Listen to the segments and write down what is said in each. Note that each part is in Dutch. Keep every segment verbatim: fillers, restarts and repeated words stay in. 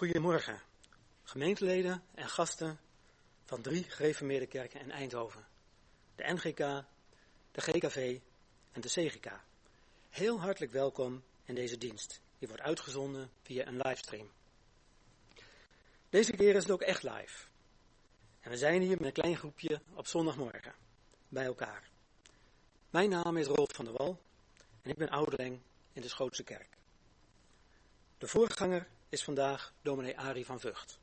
Goedemorgen, gemeenteleden en gasten van drie gereformeerde kerken in Eindhoven. De N G K, de G K V en de C G K. Heel hartelijk welkom in deze dienst. Die wordt uitgezonden via een livestream. Deze keer is het ook echt live. En we zijn hier met een klein groepje op zondagmorgen bij elkaar. Mijn naam is Rolf van der Wal en ik ben ouderling in de Schootse Kerk. De voorganger is vandaag dominee Arie van Vught.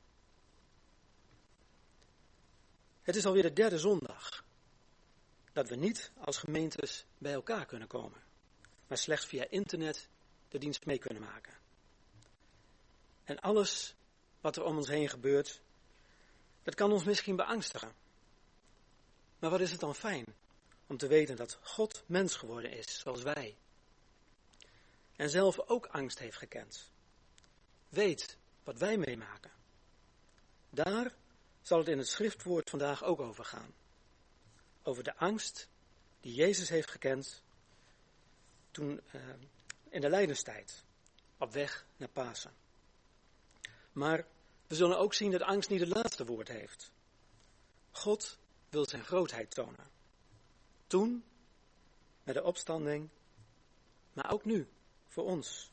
Het is alweer de derde zondag dat we niet als gemeentes bij elkaar kunnen komen, maar slechts via internet de dienst mee kunnen maken. En alles wat er om ons heen gebeurt, dat kan ons misschien beangstigen. Maar wat is het dan fijn om te weten dat God mens geworden is, zoals wij. En zelf ook angst heeft gekend. Weet wat wij meemaken. Daar zal het in het schriftwoord vandaag ook over gaan. Over de angst die Jezus heeft gekend toen uh, in de lijdenstijd, op weg naar Pasen. Maar we zullen ook zien dat angst niet het laatste woord heeft. God wil zijn grootheid tonen. Toen, met de opstanding, maar ook nu, voor ons.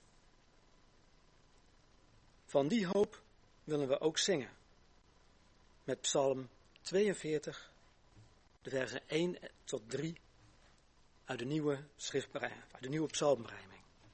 Van die hoop willen we ook zingen. Met Psalm tweeënveertig, de versen één tot drie uit de nieuwe schriftberijming, uit de nieuwe psalmberijming.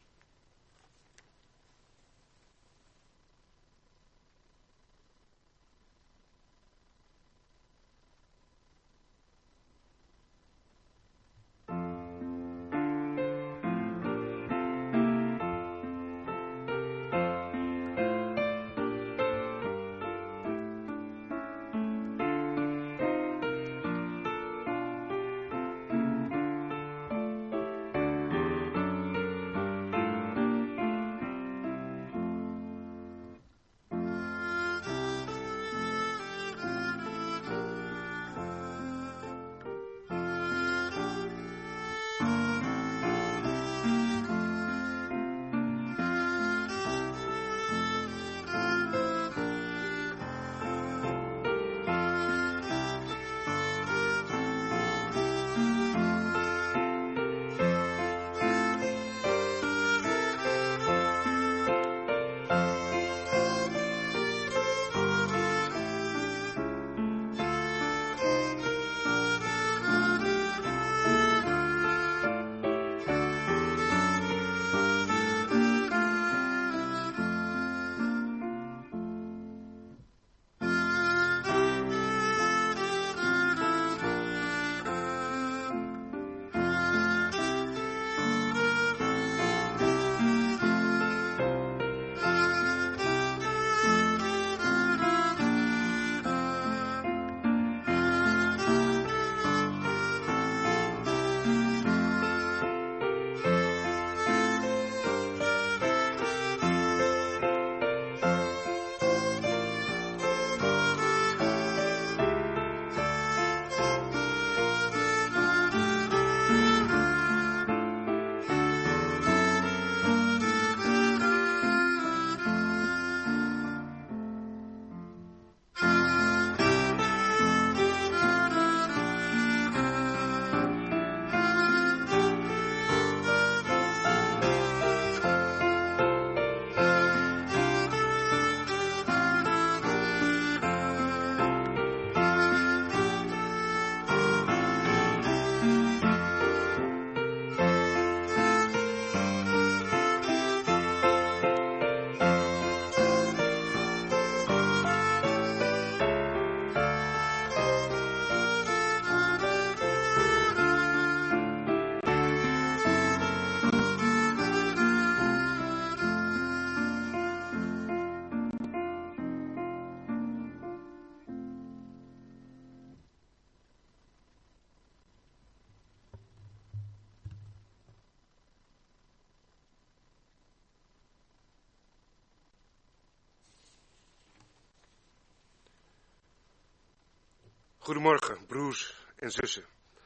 Goedemorgen, broers en zussen.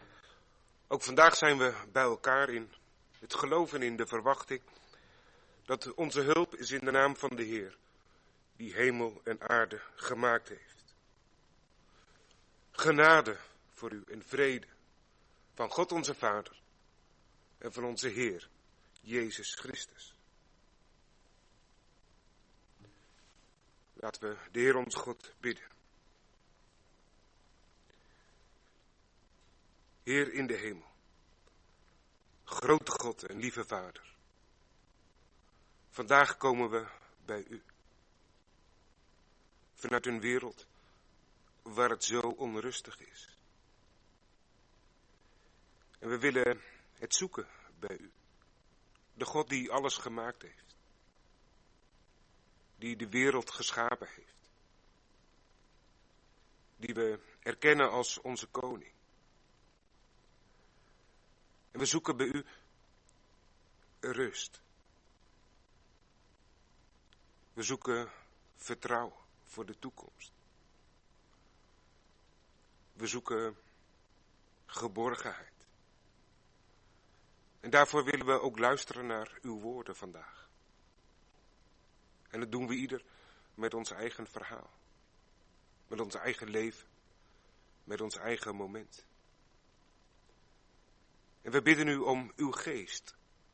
Ook vandaag zijn we bij elkaar in het geloof en in de verwachting dat onze hulp is in de naam van de Heer, die hemel en aarde gemaakt heeft. Genade voor u en vrede van God onze Vader en van onze Heer, Jezus Christus. Laten we de Heer onze God bidden. Heer in de hemel, grote God en lieve Vader, vandaag komen we bij u. Vanuit een wereld waar het zo onrustig is. En we willen het zoeken bij u. De God die alles gemaakt heeft. Die de wereld geschapen heeft. Die we erkennen als onze koning. En we zoeken bij u rust. We zoeken vertrouwen voor de toekomst. We zoeken geborgenheid. En daarvoor willen we ook luisteren naar uw woorden vandaag. En dat doen we ieder met ons eigen verhaal. Met ons eigen leven. Met ons eigen moment. En we bidden u om uw geest.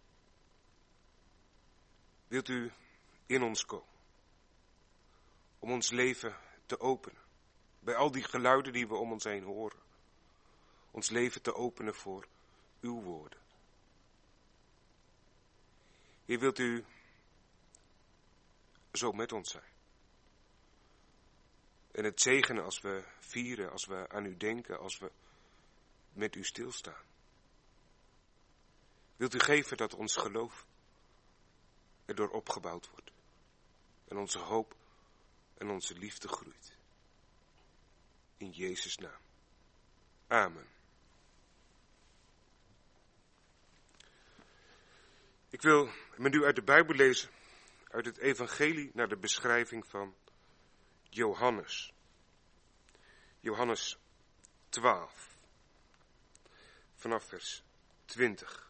Wilt u in ons komen? Om ons leven te openen. Bij al die geluiden die we om ons heen horen. Ons leven te openen voor uw woorden. Heer, wilt u zo met ons zijn. En het zegenen als we vieren, als we aan u denken, als we met u stilstaan. Wilt u geven dat ons geloof erdoor opgebouwd wordt. En onze hoop en onze liefde groeit. In Jezus' naam. Amen. Ik wil met u uit de Bijbel lezen, uit het evangelie naar de beschrijving van Johannes. Johannes twaalf, vanaf vers twintig.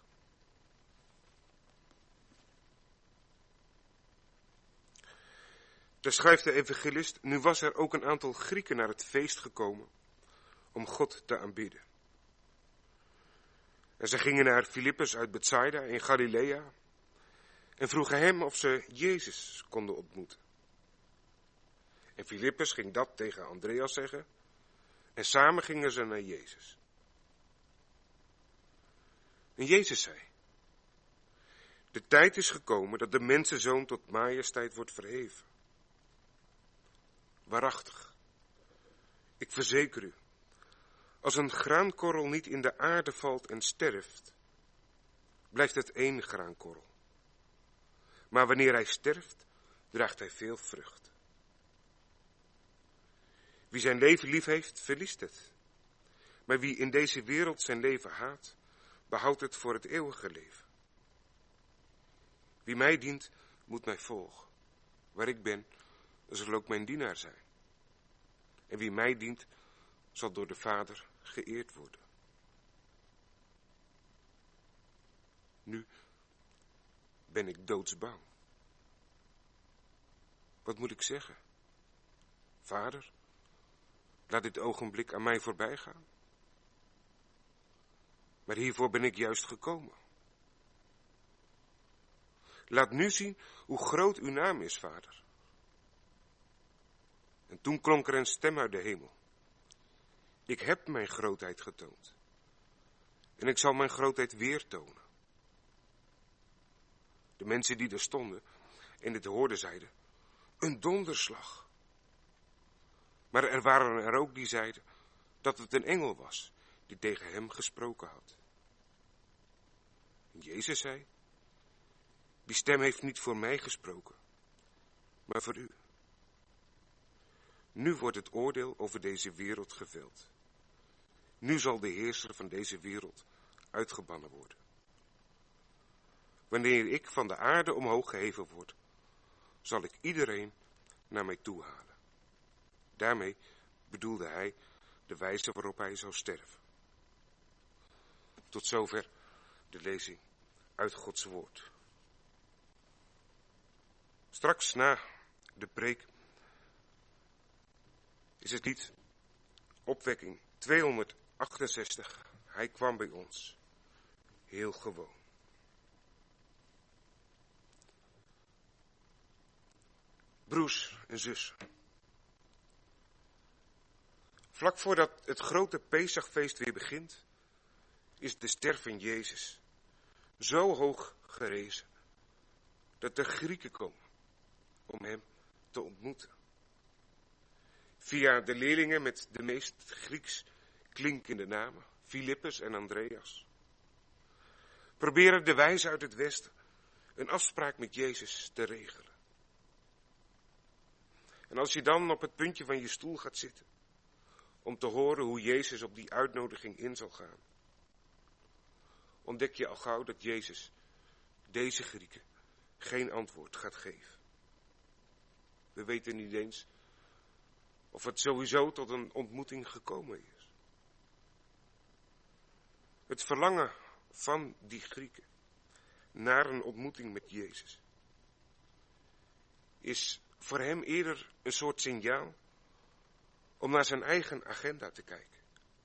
Daar schrijft de evangelist: nu was er ook een aantal Grieken naar het feest gekomen om God te aanbidden. En ze gingen naar Filippus uit Bethsaida in Galilea en vroegen hem of ze Jezus konden ontmoeten. En Filippus ging dat tegen Andreas zeggen en samen gingen ze naar Jezus. En Jezus zei: de tijd is gekomen dat de mensenzoon tot majesteit wordt verheven. Waarachtig, ik verzeker u, als een graankorrel niet in de aarde valt en sterft, blijft het één graankorrel. Maar wanneer hij sterft, draagt hij veel vrucht. Wie zijn leven lief heeft, verliest het. Maar wie in deze wereld zijn leven haat, behoudt het voor het eeuwige leven. Wie mij dient, moet mij volgen. Waar ik ben, zal ook mijn dienaar zijn. En wie mij dient, zal door de Vader geëerd worden. Nu ben ik doodsbang. Wat moet ik zeggen? Vader, laat dit ogenblik aan mij voorbij gaan. Maar hiervoor ben ik juist gekomen. Laat nu zien hoe groot uw naam is, Vader. En toen klonk er een stem uit de hemel. Ik heb mijn grootheid getoond. En ik zal mijn grootheid weer tonen. De mensen die er stonden en dit hoorden zeiden: een donderslag. Maar er waren er ook die zeiden dat het een engel was die tegen hem gesproken had. En Jezus zei: die stem heeft niet voor mij gesproken, maar voor u. Nu wordt het oordeel over deze wereld geveld. Nu zal de heerser van deze wereld uitgebannen worden. Wanneer ik van de aarde omhoog geheven word, zal ik iedereen naar mij toe halen. Daarmee bedoelde hij de wijze waarop hij zou sterven. Tot zover de lezing uit Gods woord. Straks na de preek is het lied Opwekking tweehonderdachtenzestig. Hij kwam bij ons. Heel gewoon. Broers en zussen. Vlak voordat het grote Pesachfeest weer begint, is de ster van Jezus zo hoog gerezen, dat de Grieken komen om hem te ontmoeten. Via de leerlingen met de meest Grieks klinkende namen, Filippus en Andreas, proberen de wijzen uit het Westen een afspraak met Jezus te regelen. En als je dan op het puntje van je stoel gaat zitten, om te horen hoe Jezus op die uitnodiging in zal gaan, ontdek je al gauw dat Jezus deze Grieken geen antwoord gaat geven. We weten niet eens of het sowieso tot een ontmoeting gekomen is. Het verlangen van die Grieken naar een ontmoeting met Jezus is voor hem eerder een soort signaal om naar zijn eigen agenda te kijken.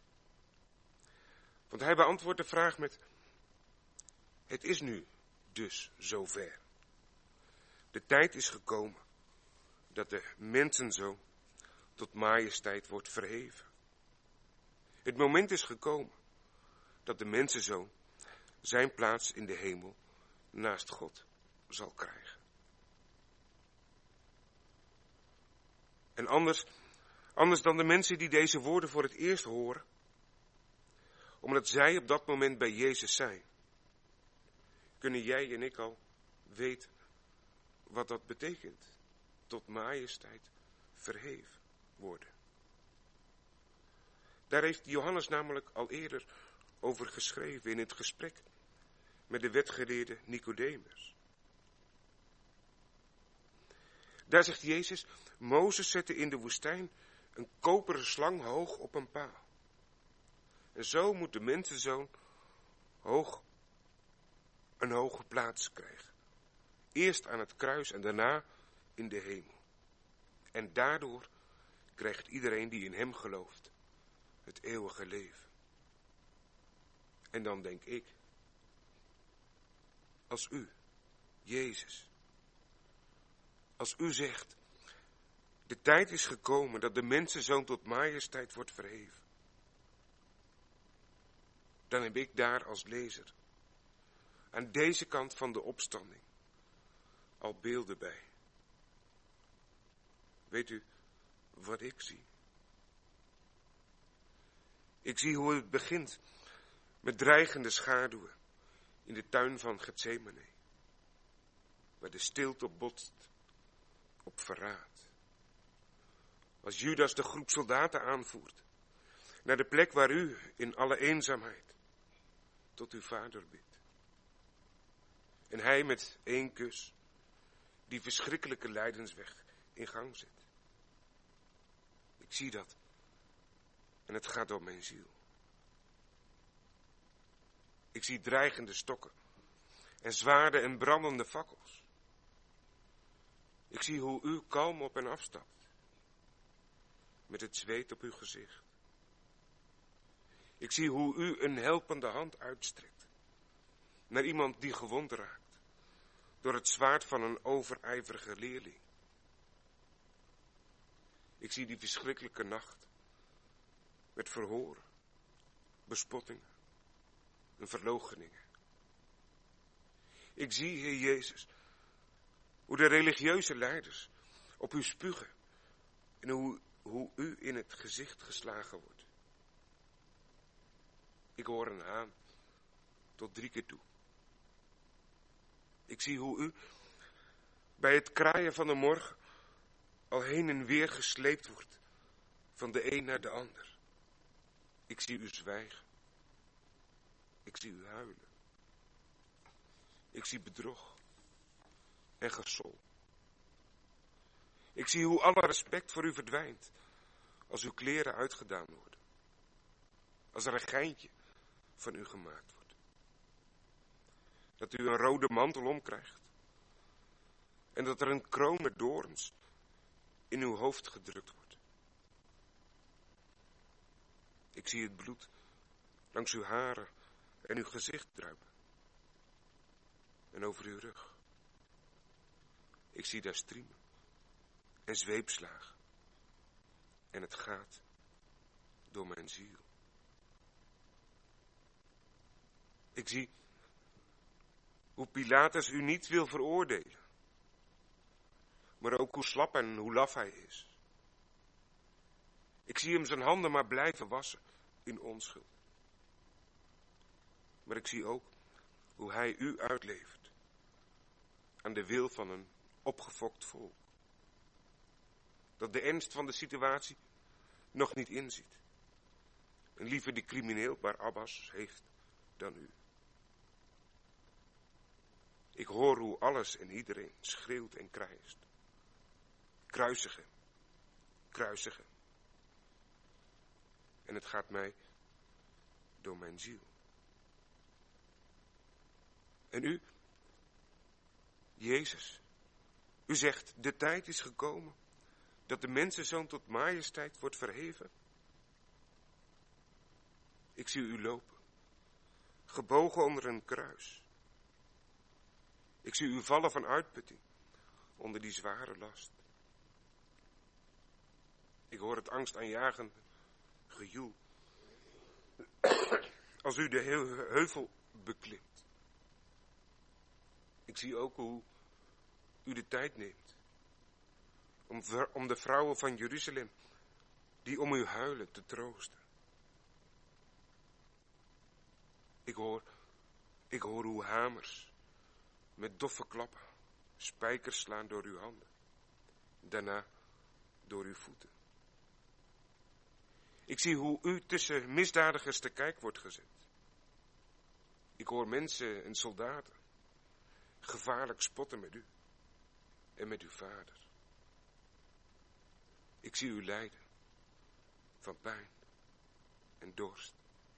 Want hij beantwoordt de vraag met: het is nu dus zover. De tijd is gekomen dat de mensenzoon tot majesteit wordt verheven. Het moment is gekomen dat de mensenzoon zijn plaats in de hemel naast God zal krijgen. En anders, anders dan de mensen die deze woorden voor het eerst horen, omdat zij op dat moment bij Jezus zijn, kunnen jij en ik al weten wat dat betekent. Tot majesteit verheven worden. Daar heeft Johannes namelijk al eerder over geschreven in het gesprek met de wetgeleerde Nicodemus. Daar zegt Jezus: Mozes zette in de woestijn een koperen slang hoog op een paal. En zo moet de mensenzoon hoog, een hoge plaats krijgen. Eerst aan het kruis en daarna in de hemel. En daardoor krijgt iedereen die in hem gelooft het eeuwige leven. En dan denk ik, als u, Jezus, als u zegt, de tijd is gekomen dat de mensenzoon tot majesteit wordt verheven, dan heb ik daar als lezer, aan deze kant van de opstanding, al beelden bij. Weet u wat ik zie? Ik zie hoe het begint met dreigende schaduwen in de tuin van Getsemane, waar de stilte botst op verraad. Als Judas de groep soldaten aanvoert naar de plek waar u in alle eenzaamheid tot uw vader bidt. En hij met één kus die verschrikkelijke lijdensweg in gang zet. Ik zie dat en het gaat door mijn ziel. Ik zie dreigende stokken en zwaarden en brandende fakkels. Ik zie hoe u kalm op en afstapt, met het zweet op uw gezicht. Ik zie hoe u een helpende hand uitstrekt naar iemand die gewond raakt door het zwaard van een overijverige leerling. Ik zie die verschrikkelijke nacht met verhoren, bespottingen en verloocheningen. Ik zie, Heer Jezus, hoe de religieuze leiders op u spugen en hoe, hoe u in het gezicht geslagen wordt. Ik hoor een haan tot drie keer toe. Ik zie hoe u bij het kraaien van de morgen al heen en weer gesleept wordt van de een naar de ander. Ik zie u zwijgen. Ik zie u huilen. Ik zie bedrog en gesol. Ik zie hoe alle respect voor u verdwijnt als uw kleren uitgedaan worden. Als er een geintje van u gemaakt wordt. Dat u een rode mantel omkrijgt. En dat er een kroon met doorns in uw hoofd gedrukt wordt. Ik zie het bloed langs uw haren en uw gezicht druipen. En over uw rug. Ik zie daar striemen en zweepslagen. En het gaat door mijn ziel. Ik zie hoe Pilatus u niet wil veroordelen. Maar ook hoe slap en hoe laf hij is. Ik zie hem zijn handen maar blijven wassen in onschuld. Maar ik zie ook hoe hij u uitlevert aan de wil van een opgefokt volk. Dat de ernst van de situatie nog niet inziet. En liever die crimineel Barabbas heeft dan u. Ik hoor hoe alles en iedereen schreeuwt en krijst. Kruisig hem, kruisig hem. En het gaat mij door mijn ziel. En u, Jezus, u zegt, de tijd is gekomen dat de mensenzoon tot majesteit wordt verheven. Ik zie u lopen, gebogen onder een kruis. Ik zie u vallen van uitputting onder die zware last. Ik hoor het angstaanjagende gejoel als u de heuvel beklimt. Ik zie ook hoe u de tijd neemt om, om de vrouwen van Jeruzalem die om u huilen te troosten. Ik hoor, ik hoor hoe hamers met doffe klappen spijkers slaan door uw handen, daarna door uw voeten. Ik zie hoe u tussen misdadigers te kijk wordt gezet. Ik hoor mensen en soldaten gevaarlijk spotten met u en met uw vader. Ik zie u lijden van pijn en dorst.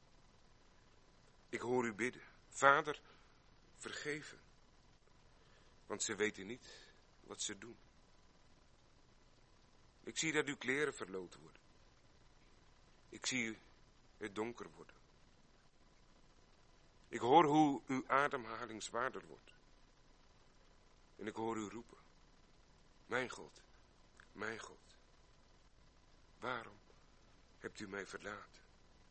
Ik hoor u bidden, Vader, vergeven, want ze weten niet wat ze doen. Ik zie dat uw kleren verloot worden. Ik zie het donker worden. Ik hoor hoe uw ademhaling zwaarder wordt. En ik hoor u roepen, mijn God, mijn God, waarom hebt u mij verlaten?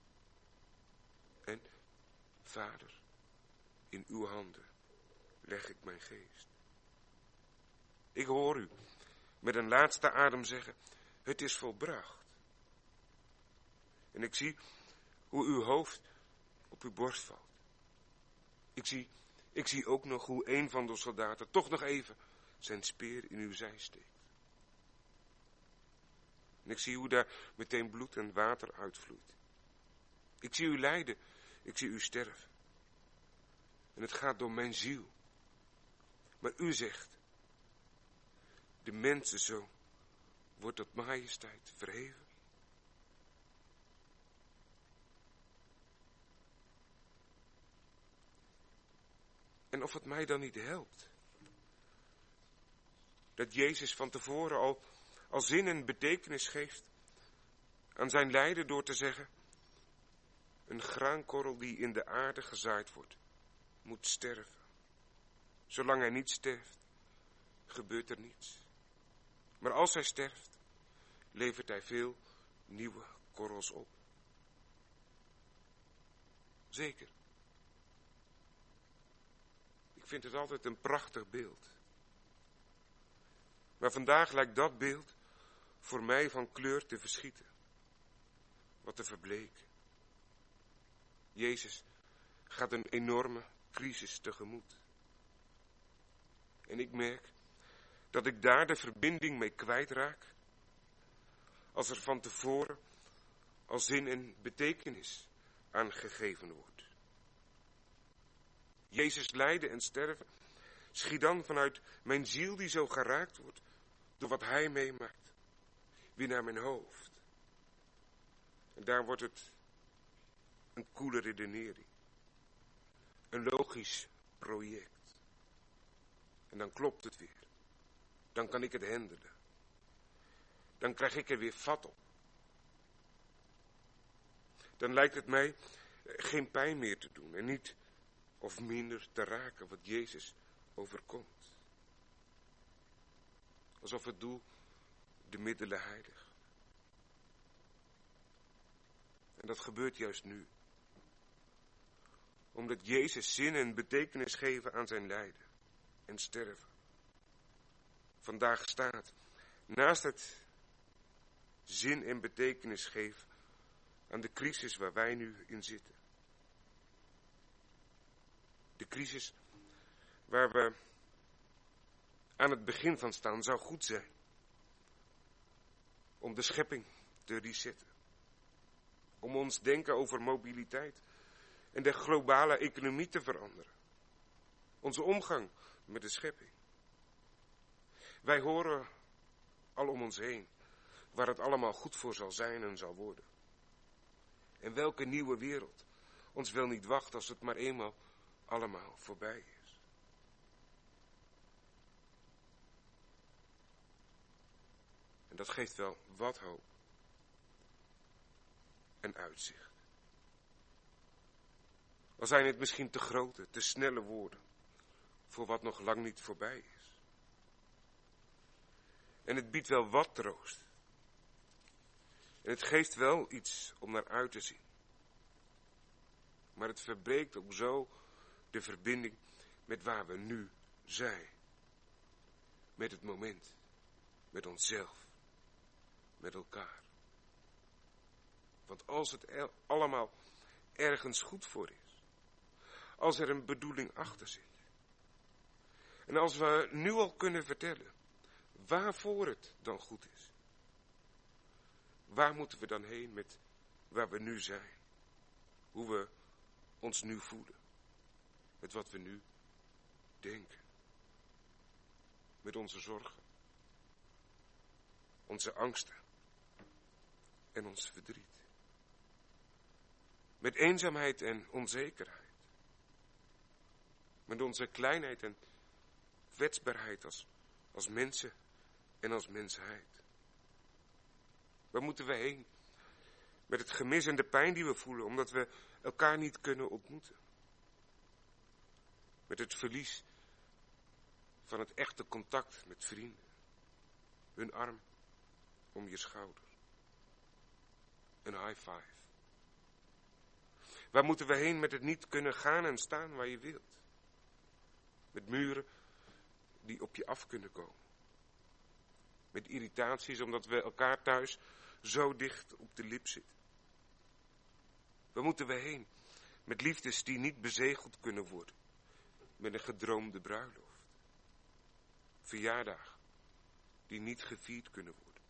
En, Vader, in uw handen leg ik mijn geest. Ik hoor u met een laatste adem zeggen, het is volbracht. En ik zie hoe uw hoofd op uw borst valt. Ik zie, ik zie ook nog hoe een van de soldaten toch nog even zijn speer in uw zij steekt. En ik zie hoe daar meteen bloed en water uitvloeit. Ik zie u lijden, ik zie u sterven. En het gaat door mijn ziel. Maar u zegt, de mensenzoon wordt tot majesteit verheven. En of het mij dan niet helpt, dat Jezus van tevoren al, al zin en betekenis geeft aan zijn lijden door te zeggen, een graankorrel die in de aarde gezaaid wordt, moet sterven. Zolang hij niet sterft, gebeurt er niets. Maar als hij sterft, levert hij veel nieuwe korrels op. Zeker. Ik vind het altijd een prachtig beeld. Maar vandaag lijkt dat beeld voor mij van kleur te verschieten. Wat te verbleken. Jezus gaat een enorme crisis tegemoet. En ik merk dat ik daar de verbinding mee kwijtraak, als er van tevoren al zin en betekenis aan gegeven wordt. Jezus lijden en sterven schiet dan vanuit mijn ziel die zo geraakt wordt door wat hij meemaakt, weer naar mijn hoofd. En daar wordt het een koele redenering, een logisch project. En dan klopt het weer. Dan kan ik het handelen. Dan krijg ik er weer vat op. dan lijkt het mij geen pijn meer te doen en niet of minder te raken wat Jezus overkomt. Alsof het doel de middelen heiligt. En dat gebeurt juist nu. Omdat Jezus zin en betekenis geven aan zijn lijden en sterven. Vandaag staat, naast het zin en betekenis geven aan de crisis waar wij nu in zitten. De crisis waar we aan het begin van staan zou goed zijn. Om de schepping te resetten. Om ons denken over mobiliteit en de globale economie te veranderen. Onze omgang met de schepping. Wij horen al om ons heen waar het allemaal goed voor zal zijn en zal worden. En welke nieuwe wereld ons wel niet wacht als het maar eenmaal allemaal voorbij is. En dat geeft wel wat hoop en uitzicht. Al zijn het misschien te grote, te snelle woorden voor wat nog lang niet voorbij is. En het biedt wel wat troost. En het geeft wel iets om naar uit te zien. Maar het verbreekt ook zo de verbinding met waar we nu zijn. Met het moment. Met onszelf. Met elkaar. Want als het allemaal ergens goed voor is. Als er een bedoeling achter zit. En als we nu al kunnen vertellen waarvoor het dan goed is. Waar moeten we dan heen met waar we nu zijn? Hoe we ons nu voelen. Met wat we nu denken. Met onze zorgen. Onze angsten. En ons verdriet. Met eenzaamheid en onzekerheid. Met onze kleinheid en kwetsbaarheid als, als mensen en als mensheid. Waar moeten we heen? Met het gemis en de pijn die we voelen, omdat we elkaar niet kunnen ontmoeten. Met het verlies van het echte contact met vrienden. Hun arm om je schouder. Een high five. Waar moeten we heen met het niet kunnen gaan en staan waar je wilt? Met muren die op je af kunnen komen. Met irritaties omdat we elkaar thuis zo dicht op de lip zitten. Waar moeten we heen? Met liefdes die niet bezegeld kunnen worden. Met een gedroomde bruiloft. Verjaardagen die niet gevierd kunnen worden.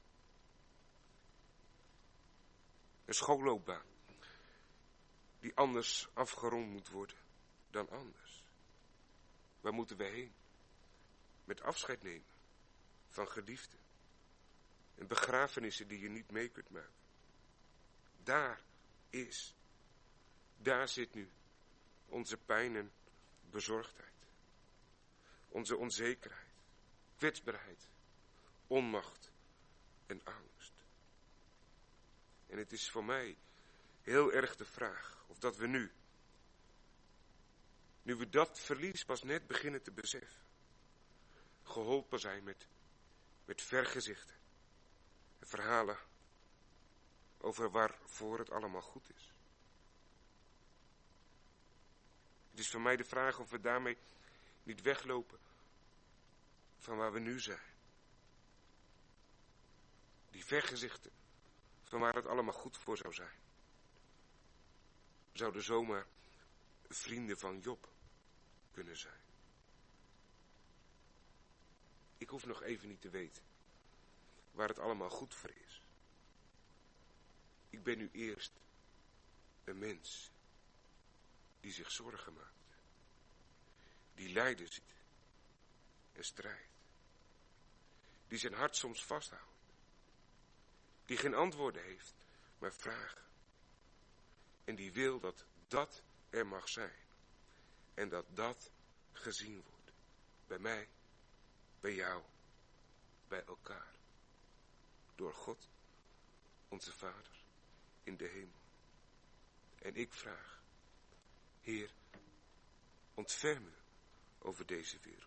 Een schoolloopbaan die anders afgerond moet worden dan anders. Waar moeten we heen? Met afscheid nemen van geliefden. En begrafenissen die je niet mee kunt maken. Daar is, daar zit nu onze pijn en bezorgdheid. Onze onzekerheid, kwetsbaarheid, onmacht en angst. En het is voor mij heel erg de vraag of dat we nu, nu we dat verlies pas net beginnen te beseffen, geholpen zijn met, met vergezichten en verhalen over waarvoor het allemaal goed is. Het is voor mij de vraag of we daarmee niet weglopen van waar we nu zijn. Die vergezichten van waar het allemaal goed voor zou zijn. Zouden zomaar vrienden van Job kunnen zijn. Ik hoef nog even niet te weten waar het allemaal goed voor is. Ik ben nu eerst een mens die zich zorgen maakt. Die lijden ziet en strijdt. Die zijn hart soms vasthoudt. Die geen antwoorden heeft, maar vragen. En die wil dat dat er mag zijn. En dat dat gezien wordt. Bij mij, bij jou, bij elkaar. Door God, onze Vader, in de hemel. En ik vraag, Heer, ontferm u over deze wereld.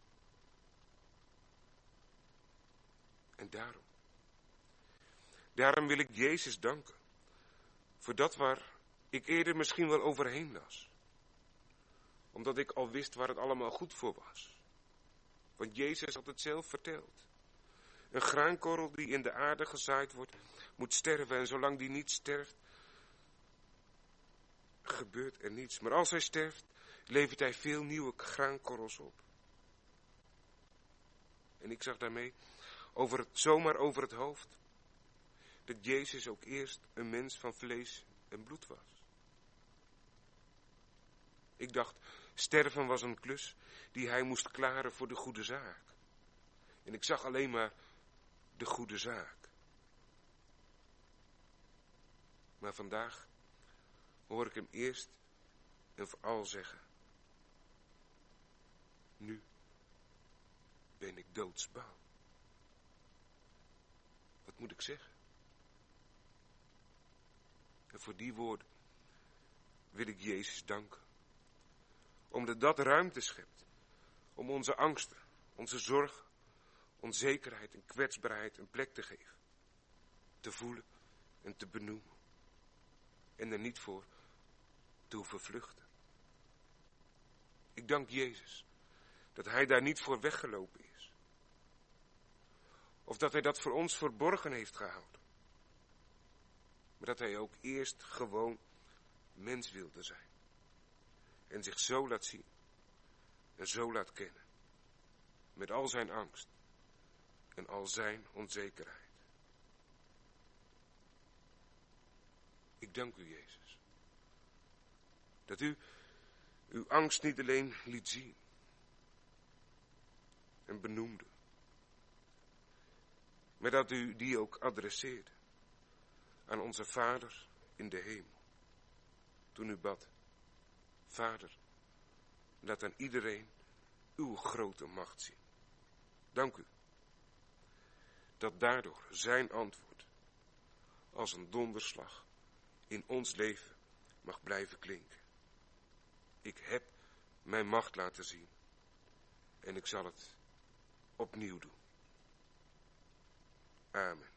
En daarom, daarom wil ik Jezus danken voor dat waar ik eerder misschien wel overheen las. Omdat ik al wist waar het allemaal goed voor was. Want Jezus had het zelf verteld. Een graankorrel die in de aarde gezaaid wordt, moet sterven. En zolang die niet sterft, gebeurt er niets. Maar als hij sterft, levert hij veel nieuwe graankorrels op. En ik zag daarmee over het, zomaar over het hoofd dat Jezus ook eerst een mens van vlees en bloed was. Ik dacht, sterven was een klus die hij moest klaren voor de goede zaak. En ik zag alleen maar de goede zaak. Maar vandaag hoor ik hem eerst en vooral zeggen, nu ben ik doodsbang. Wat moet ik zeggen? En voor die woorden wil ik Jezus danken. Omdat dat ruimte schept om onze angsten, onze zorgen, onzekerheid en kwetsbaarheid een plek te geven. Te voelen en te benoemen. En er niet voor te hoeven vluchten. Ik dank Jezus dat hij daar niet voor weggelopen is. Of dat hij dat voor ons verborgen heeft gehouden. Maar dat hij ook eerst gewoon mens wilde zijn. En zich zo laat zien. En zo laat kennen. Met al zijn angst. En al zijn onzekerheid. Ik dank u, Jezus. Dat u uw angst niet alleen liet zien. En benoemde. Maar dat u die ook adresseerde. Aan onze Vader in de hemel. Toen u bad. Vader, laat aan iedereen uw grote macht zien. Dank u. Dat daardoor zijn antwoord als een donderslag in ons leven mag blijven klinken. Ik heb mijn macht laten zien. En ik zal het opnieuw doen. Amen.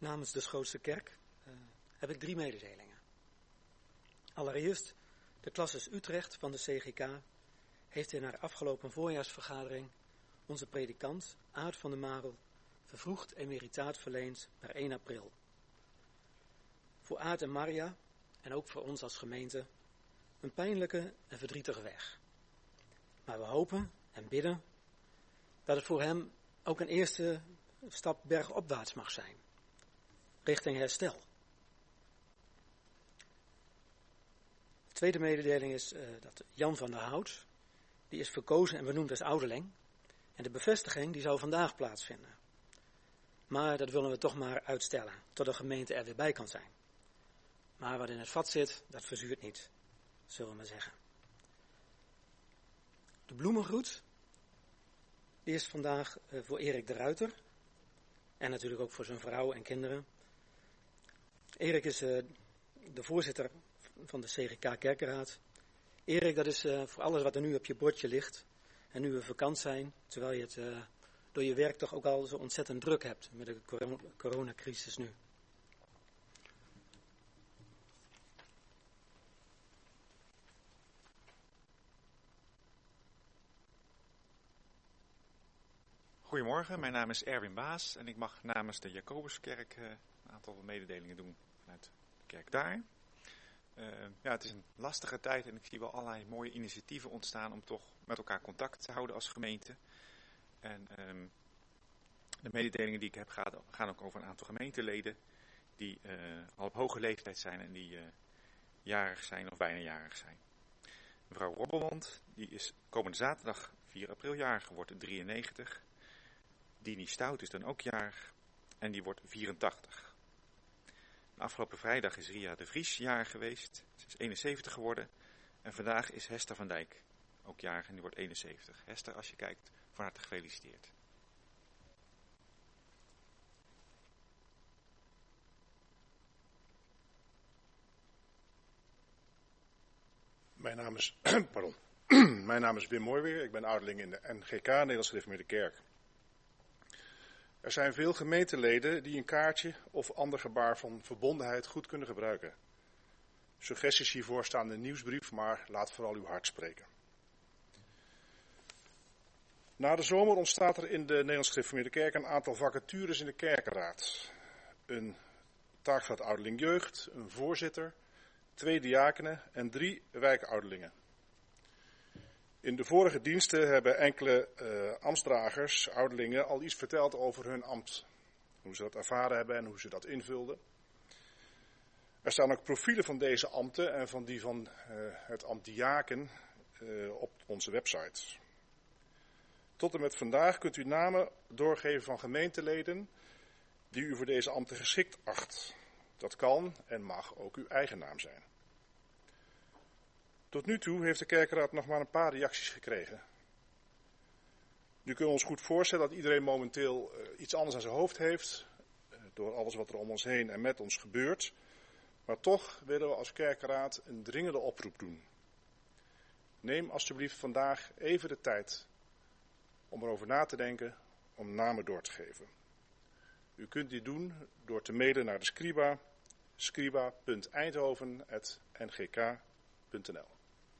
Namens de Schootse Kerk uh, heb ik drie mededelingen. Allereerst, de Classis Utrecht van de C G K heeft in haar afgelopen voorjaarsvergadering onze predikant Aart van der Marel vervroegd emeritaat verleend per één april. Voor Aart en Maria, en ook voor ons als gemeente, een pijnlijke en verdrietige weg. Maar we hopen en bidden dat het voor hem ook een eerste stap bergopwaarts mag zijn, richting herstel. De tweede mededeling is uh, dat Jan van der Hout, die is verkozen en benoemd als ouderling, en de bevestiging die zou vandaag plaatsvinden. Maar dat willen we toch maar uitstellen, tot de gemeente er weer bij kan zijn. Maar wat in het vat zit, dat verzuurt niet, zullen we maar zeggen. De bloemengroet, die is vandaag uh, voor Erik de Ruiter. En natuurlijk ook voor zijn vrouw en kinderen. Erik is uh, de voorzitter van de C G K Kerkenraad. Erik, dat is uh, voor alles wat er nu op je bordje ligt. En nu we vakant zijn, terwijl je het uh, door je werk toch ook al zo ontzettend druk hebt met de corona- coronacrisis nu. Goedemorgen, mijn naam is Erwin Baas en ik mag namens de Jacobuskerk uh, een aantal mededelingen doen vanuit de kerk daar. Uh, ja, het is een lastige tijd en ik zie wel allerlei mooie initiatieven ontstaan om toch met elkaar contact te houden als gemeente. En um, de mededelingen die ik heb gaan, gaan ook over een aantal gemeenteleden die uh, al op hoge leeftijd zijn en die uh, jarig zijn of bijna jarig zijn. Mevrouw Robbelmond, die is komende zaterdag vier april jarig geworden, drieënnegentig. Dini Stout is dan ook jarig en die wordt vierentachtig. En afgelopen vrijdag is Ria de Vries jarig geweest. Ze is eenenzeventig geworden. En vandaag is Hester van Dijk ook jarig en die wordt eenenzeventig. Hester, als je kijkt, van harte gefeliciteerd. Mijn naam is, pardon. Mijn naam is Wim Mooiweer. Ik ben ouderling in de N G K, Nederlandse Gereformeerde Kerk. Er zijn veel gemeenteleden die een kaartje of ander gebaar van verbondenheid goed kunnen gebruiken. Suggesties hiervoor staan in de nieuwsbrief, maar laat vooral uw hart spreken. Na de zomer ontstaat er in de Nederlandse Gereformeerde Kerk een aantal vacatures in de kerkenraad. Een taak van het ouderling jeugd, een voorzitter, twee diakenen en drie wijkouderlingen. In de vorige diensten hebben enkele uh, ambtsdragers, ouderlingen, al iets verteld over hun ambt. Hoe ze dat ervaren hebben en hoe ze dat invulden. Er staan ook profielen van deze ambten en van die van uh, het ambt diaken uh, op onze website. Tot en met vandaag kunt u namen doorgeven van gemeenteleden die u voor deze ambten geschikt acht. Dat kan en mag ook uw eigen naam zijn. Tot nu toe heeft de kerkenraad nog maar een paar reacties gekregen. Nu kunnen we ons goed voorstellen dat iedereen momenteel uh, iets anders aan zijn hoofd heeft, uh, door alles wat er om ons heen en met ons gebeurt. Maar toch willen we als kerkenraad een dringende oproep doen. Neem alsjeblieft vandaag even de tijd om erover na te denken, om namen door te geven. U kunt dit doen door te mailen naar de Scriba, scriba punt eindhoven apenstaartje n g k punt n l.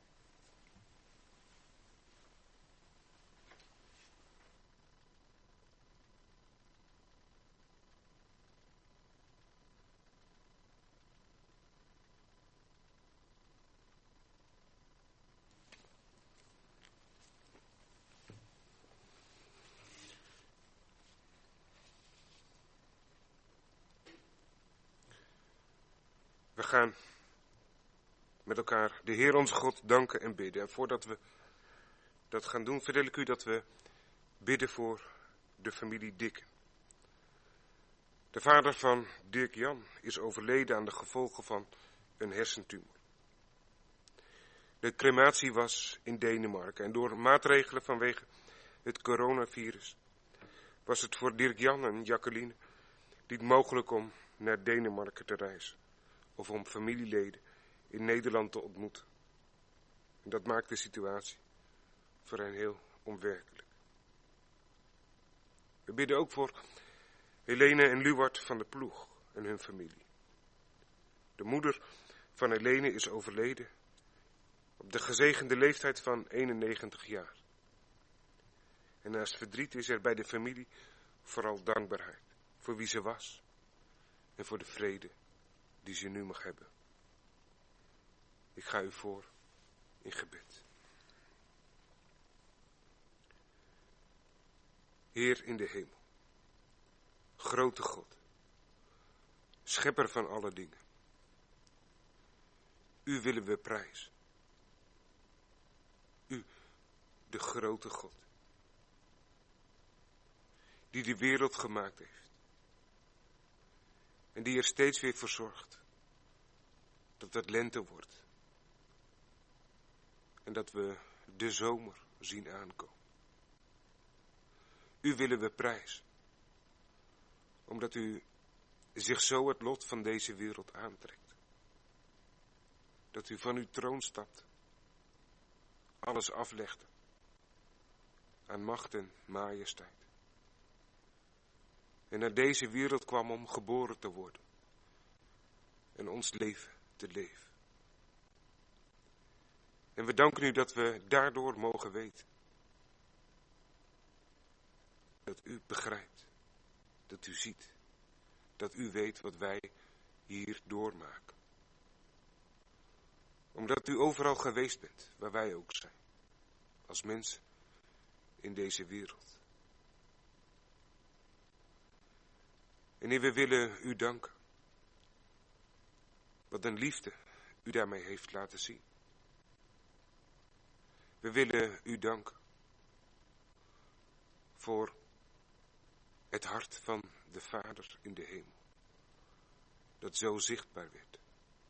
We gaan met elkaar de Heer onze God danken en bidden. En voordat we dat gaan doen, vertel ik u dat we bidden voor de familie Dick. De vader van Dirk Jan is overleden aan de gevolgen van een hersentumor. De crematie was in Denemarken en door maatregelen vanwege het coronavirus was het voor Dirk Jan en Jacqueline niet mogelijk om naar Denemarken te reizen of om familieleden in Nederland te ontmoeten. En dat maakt de situatie voor hen heel onwerkelijk. We bidden ook voor Helene en Luwart van de Ploeg. en hun familie. De moeder van Helene is overleden op de gezegende leeftijd van eenennegentig jaar. En naast verdriet is er bij de familie vooral dankbaarheid voor wie ze was en voor de vrede die ze nu mag hebben. Ik ga u voor in gebed. Heer in de hemel, grote God, schepper van alle dingen. U willen we prijzen. U, de grote God, die de wereld gemaakt heeft. En die er steeds weer voor zorgt dat het lente wordt. En dat we de zomer zien aankomen. U willen we prijzen. Omdat u zich zo het lot van deze wereld aantrekt. Dat u van uw troon stapt. Alles aflegde. Aan macht en majesteit. En naar deze wereld kwam om geboren te worden. En ons leven te leven. En we danken u dat we daardoor mogen weten. Dat u begrijpt. Dat u ziet. Dat u weet wat wij hier doormaken. Omdat u overal geweest bent, waar wij ook zijn. Als mensen in deze wereld. En Heer, we willen u danken. Wat een liefde u daarmee heeft laten zien. We willen u danken. Voor het hart van de Vader in de hemel. Dat zo zichtbaar werd.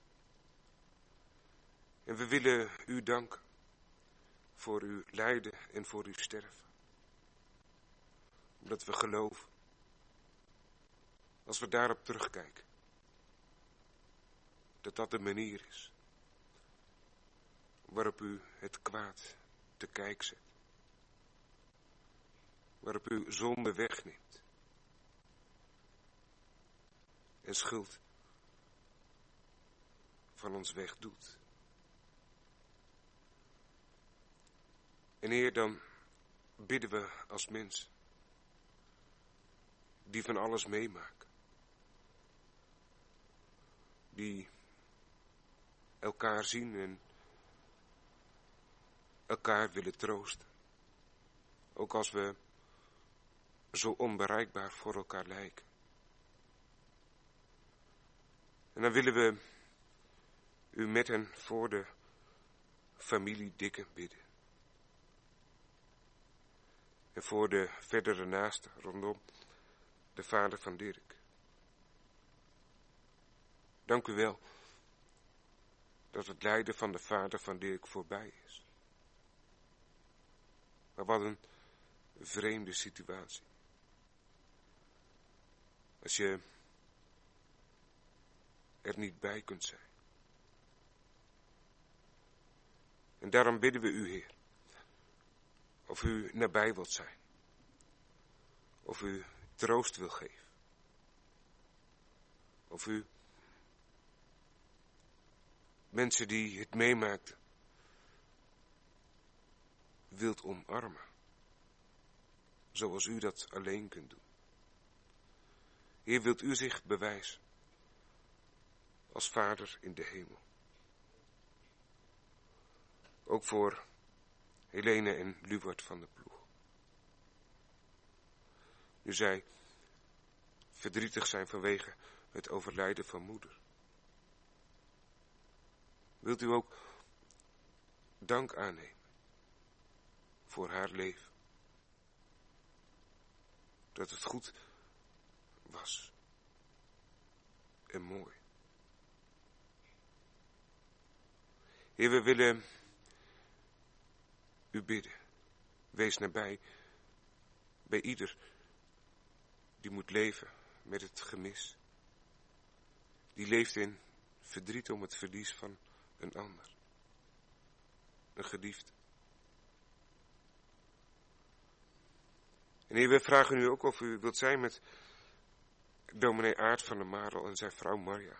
En we willen u danken. Voor uw lijden en voor uw sterven. Omdat we geloven. Als we daarop terugkijken. Dat dat de manier is. Waarop u het kwaad te kijk zet. Waarop u zonde wegneemt. En schuld van ons wegdoet. En Heer, dan bidden we als mens. Die van alles meemaken. Die elkaar zien en elkaar willen troosten. Ook als we zo onbereikbaar voor elkaar lijken. En dan willen we u met en voor de familie Dikke bidden. En voor de verdere naasten rondom de vader van Dirk. Dank u wel dat het lijden van de vader van Dirk voorbij is. Maar wat een vreemde situatie. Als je er niet bij kunt zijn. En daarom bidden we u, Heer, of u nabij wilt zijn. Of u troost wil geven. Of u mensen die het meemaakten wilt omarmen. Zoals u dat alleen kunt doen. Heer, wilt u zich bewijzen als Vader in de hemel. Ook voor Helene en Luward van de Ploeg. Nu zij verdrietig zijn vanwege het overlijden van moeder. Wilt u ook dank aannemen voor haar leven. Dat het goed was en mooi. Heer, we willen u bidden. Wees nabij bij ieder die moet leven met het gemis. Die leeft in verdriet om het verlies van een ander. Een geliefde. En Heer, we vragen u ook of u wilt zijn met dominee Aart van der Marel en zijn vrouw Marja.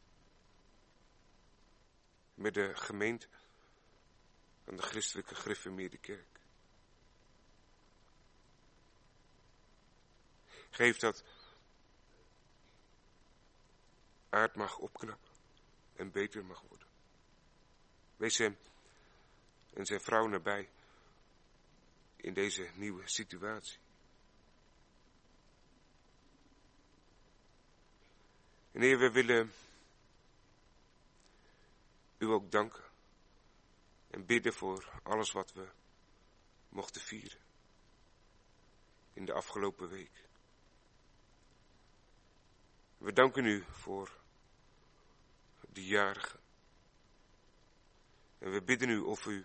Met de gemeente van de Christelijke Gereformeerde Kerk. Geef dat Aart mag opknappen en beter mag worden. Wees hem en zijn vrouw nabij in deze nieuwe situatie. En Heer, we willen u ook danken en bidden voor alles wat we mochten vieren in de afgelopen week. We danken u voor de jarigen. En we bidden u of u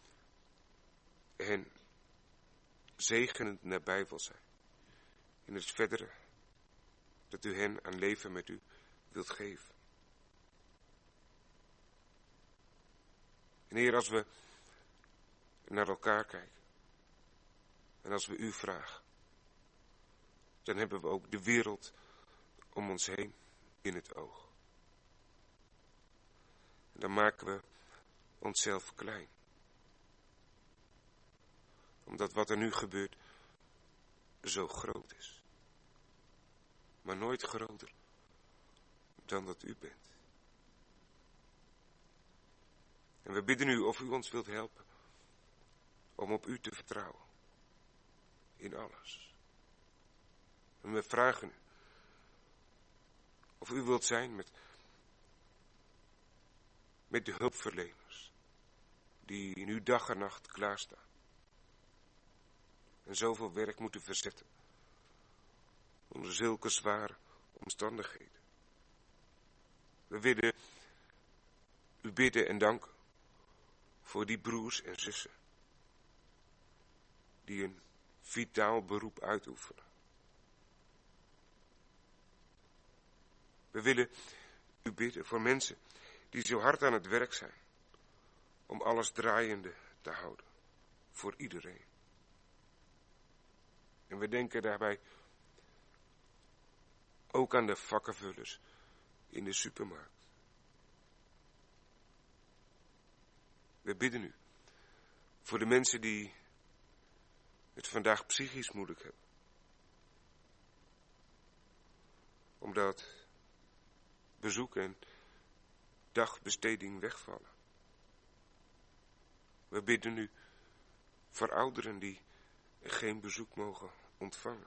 hen zegenend nabij wil zijn. In het verdere, dat u hen aan leven met u wilt geven. En Heer, als we naar elkaar kijken en als we u vragen, dan hebben we ook de wereld om ons heen in het oog. En dan maken we onszelf klein. Omdat wat er nu gebeurt zo groot is. Maar nooit groter dan dat u bent. En we bidden u of u ons wilt helpen om op u te vertrouwen. In alles. En we vragen u of u wilt zijn met, met de hulpverleners die nu dag en nacht klaarstaan. En zoveel werk moeten verzetten onder zulke zware omstandigheden. We willen u bidden en danken voor die broers en zussen die een vitaal beroep uitoefenen. We willen u bidden voor mensen die zo hard aan het werk zijn om alles draaiende te houden voor iedereen. En we denken daarbij ook aan de vakkenvullers in de supermarkt. We bidden u voor de mensen die het vandaag psychisch moeilijk hebben. Omdat bezoek en dagbesteding wegvallen. We bidden u voor ouderen die geen bezoek mogen ontvangen.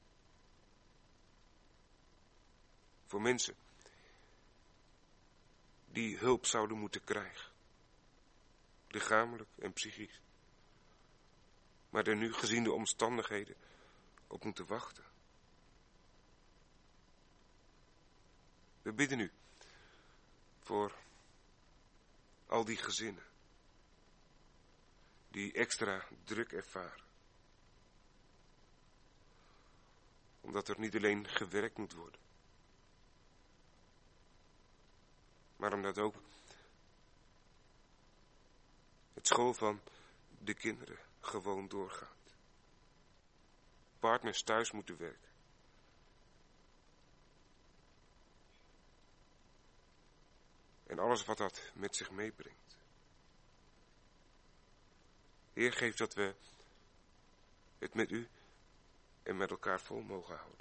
Voor mensen die hulp zouden moeten krijgen. Lichamelijk en psychisch. Maar er nu gezien de omstandigheden op moeten wachten. We bidden u voor al die gezinnen die extra druk ervaren. Omdat er niet alleen gewerkt moet worden, maar omdat ook het school van de kinderen gewoon doorgaat. Partners thuis moeten werken. En alles wat dat met zich meebrengt. Heer, geef dat we het met u en met elkaar vol mogen houden.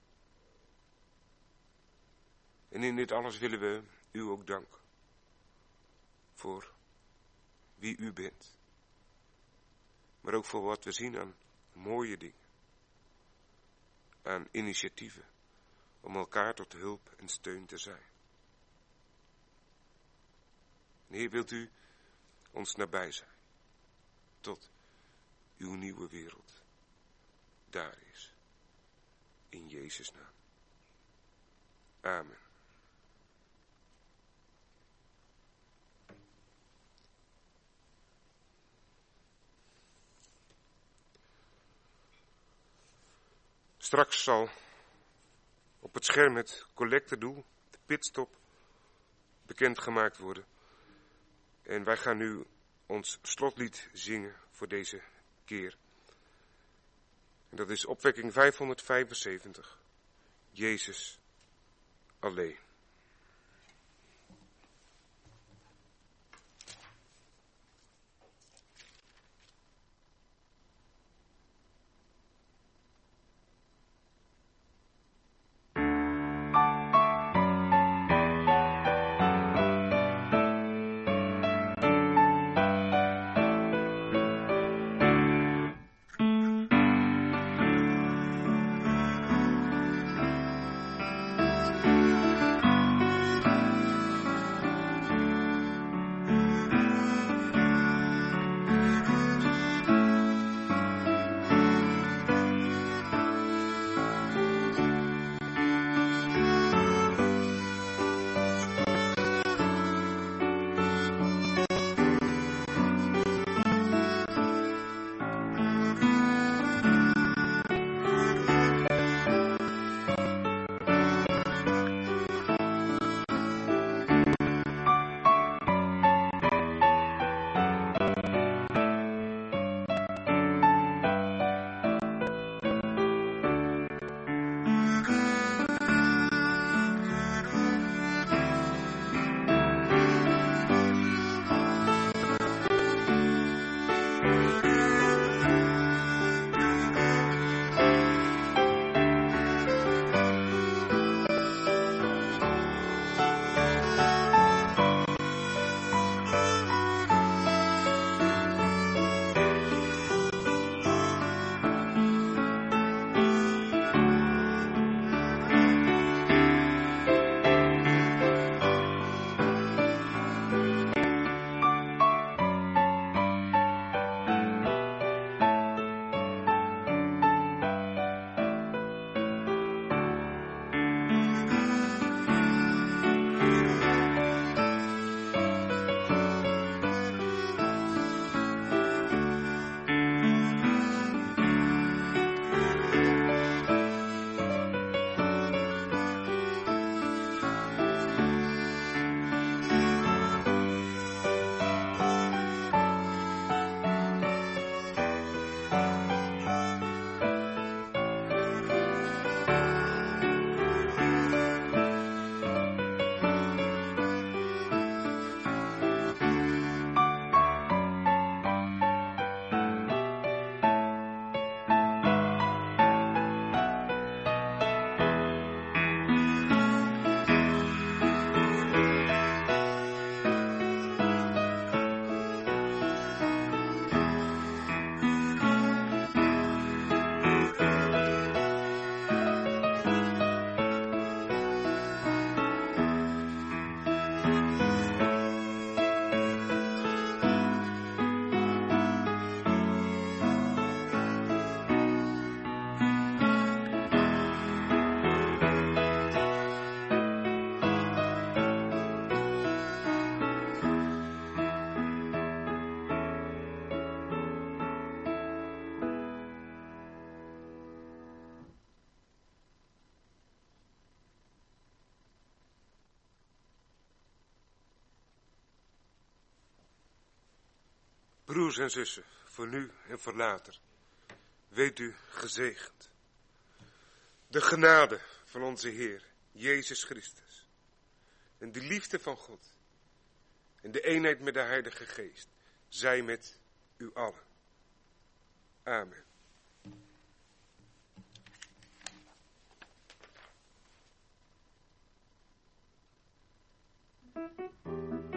En in dit alles willen we u ook danken. Voor wie u bent. Maar ook voor wat we zien aan mooie dingen. Aan initiatieven om elkaar tot hulp en steun te zijn. En Heer, wilt u ons nabij zijn. Tot uw nieuwe wereld daar is. In Jezus' naam. Amen. Straks zal op het scherm het collectedoel, de pitstop, bekendgemaakt worden. En wij gaan nu ons slotlied zingen voor deze keer. En dat is opwekking vijfhonderdvijfenzeventig. Jezus alleen. Broers en zussen, voor nu en voor later, weet u gezegend. De genade van onze Heer, Jezus Christus, en de liefde van God, en de eenheid met de Heilige Geest, zij met u allen. Amen.